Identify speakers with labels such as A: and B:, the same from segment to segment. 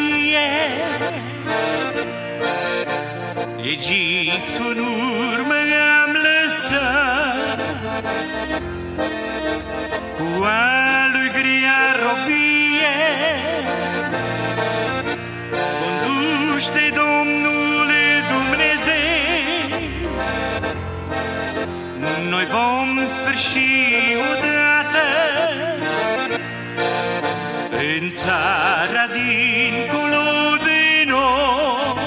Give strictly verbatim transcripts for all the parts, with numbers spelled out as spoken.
A: robie. Egiptul în urmă am lăsat, cu a lui grea robie, conduși de Domnul Dumnezeu. Noi vom sfârși odată în țara dincolo de noi,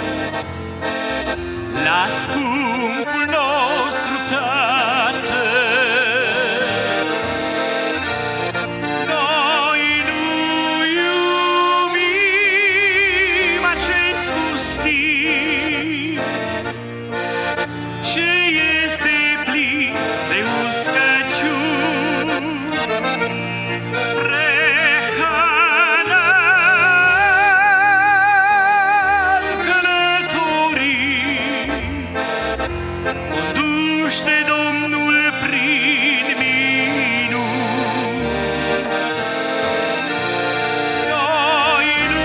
A: la scumpul nostru Tată. Noi nu iubim acest pustiu, ce este plin de uscăciuni, spre Canaan călătorim, conduși de Domnul prin minuni. Noi nu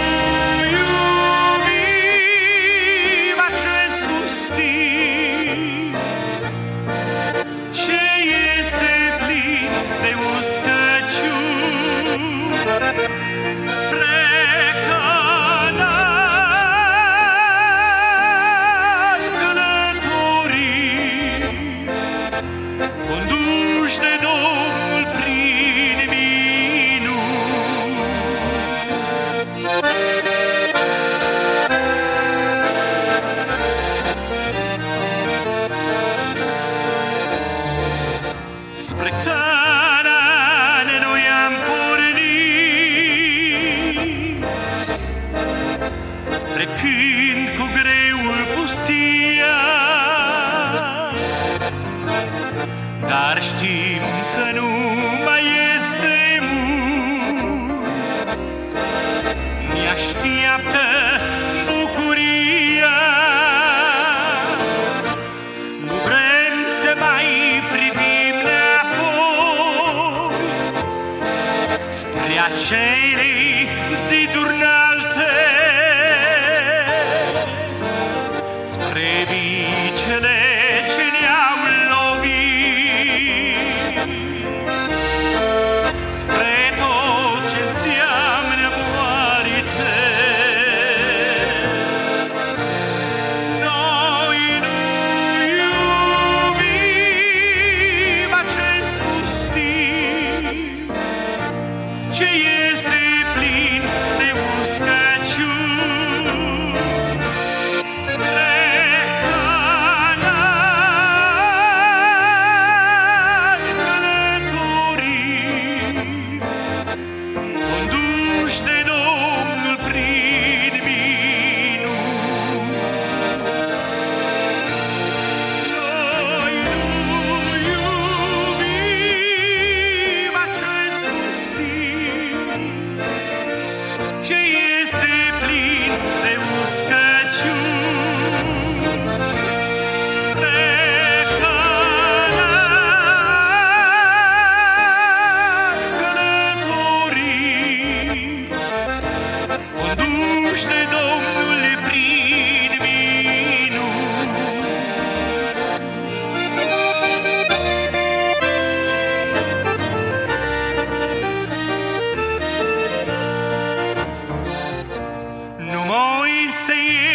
A: iubim acest pustiu, ce este plin de uscăciuni, spre Canaan călătorim, conduși de Domnul prin minuni. Spre Canaan noi am pornit, trecând cu greu pustia, dar știm că nu mai este mult, ne așteaptă bucuria. Nu vrem să mai privim înapoi spre acele ziduri înalte, spre bicele ce ne-au lovit, spre tot ce înseamnă moarte. Noi nu iubim acest pustiu, ce este plin de uscăciuni, spre Canaan călătorim, conduși de Domnul prin minuni. Noi nu iubim acest pustiu, ce este plin de uscăciuni, spre Canaan călătorim, conduși de Domnul prin minuni. Nu Moise e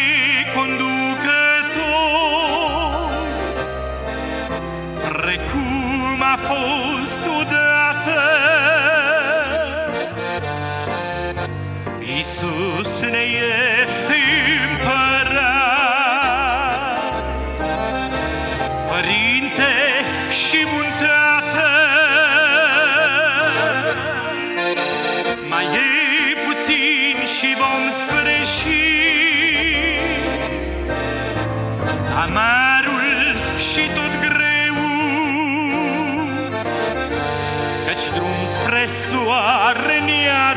A: conducător, precum a fost odată. Iisus ne este împărat, Părinte și bun Tată. Mai e puțin și vom sfârși amarul și tot greul, căci drum spre soare ne-a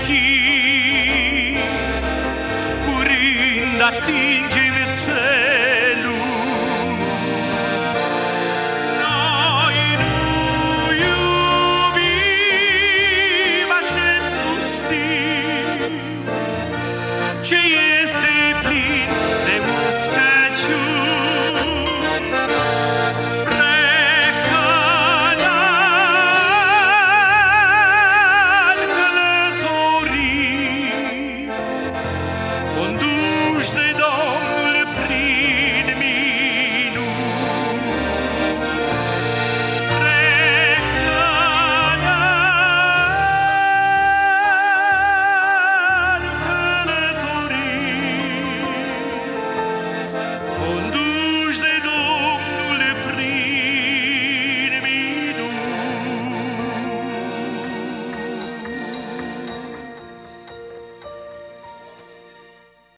A: deschis, curând atingem țelul. Noi nu iubim acest pustiu, ce